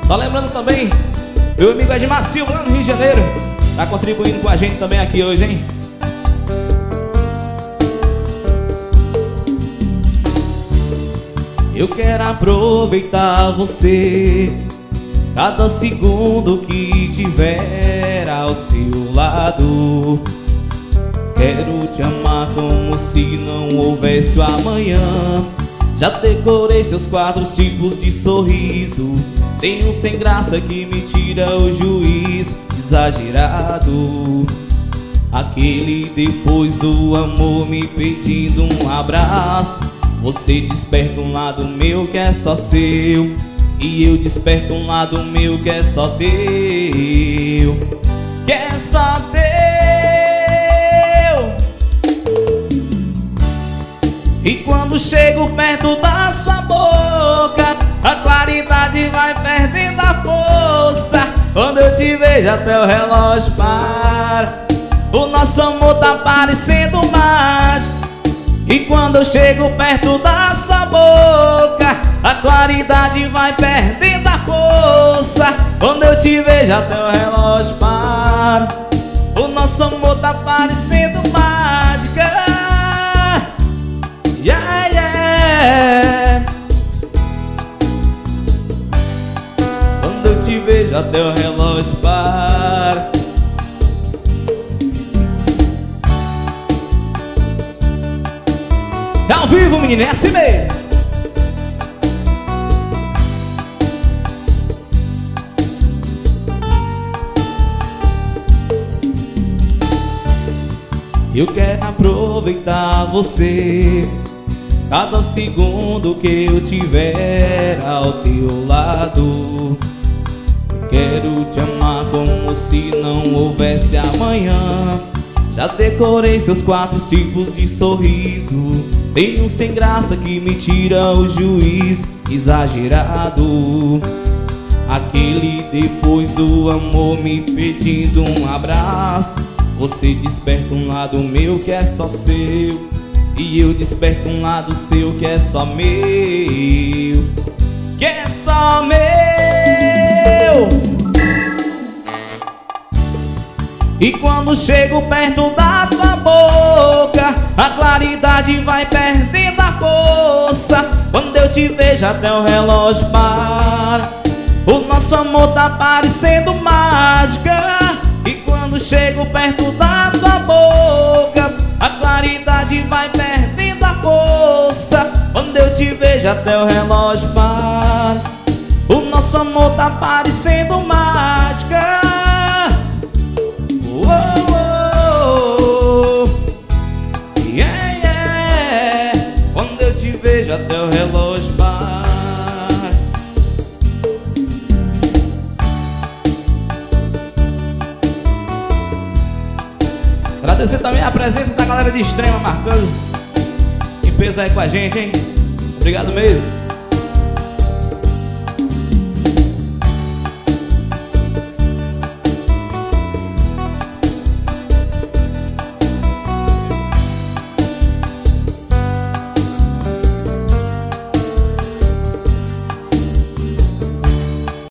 Só lembrando também, meu amigo Edmar Silva lá no Rio de Janeiro tá contribuindo com a gente também aqui hoje, hein? Eu quero aproveitar você, cada segundo que tiver ao seu lado. Quero te amar como se não houvesse o amanhã. Já decorei seus 4 tipos de sorriso. Tem um sem graça que me tira o juízo, exagerado. Aquele depois do amor me pedindo um abraço. Você desperta um lado meu que é só seu, e eu desperto um lado meu que é só teu, que é só teu. E quando chego perto da sua boca, a claridade vai perdendo a força. Quando eu te vejo até o relógio para. O nosso amor tá parecendo mágico. E quando eu chego perto da sua boca, a claridade vai perdendo a força. Quando eu te vejo até o relógio para. O nosso amor tá parecendo mágica. Yeah, yeah. Quando eu te vejo até o relógio para. É ao vivo, menino, é assim mesmo. Eu quero aproveitar você, cada segundo que eu tiver ao teu lado. Quero te amar como se não houvesse amanhã. Já decorei seus 4 tipos de sorriso. Tem um sem graça que me tira o juízo, exagerado. Aquele depois do amor me pedindo um abraço. Você desperta um lado meu que é só seu, e eu desperto um lado seu que é só meu, que é só meu. E quando chego perto da tua boca, a claridade vai perdendo a força. Quando eu te vejo até o relógio para. O nosso amor tá parecendo mágica. E quando chego perto da tua boca, a claridade vai perdendo a força. Quando eu te vejo até o relógio para. O nosso amor tá parecendo mágica. Vejo até o relógio para. Agradecer também a presença da galera de Extrema marcando em peso aí com a gente, hein? Obrigado mesmo.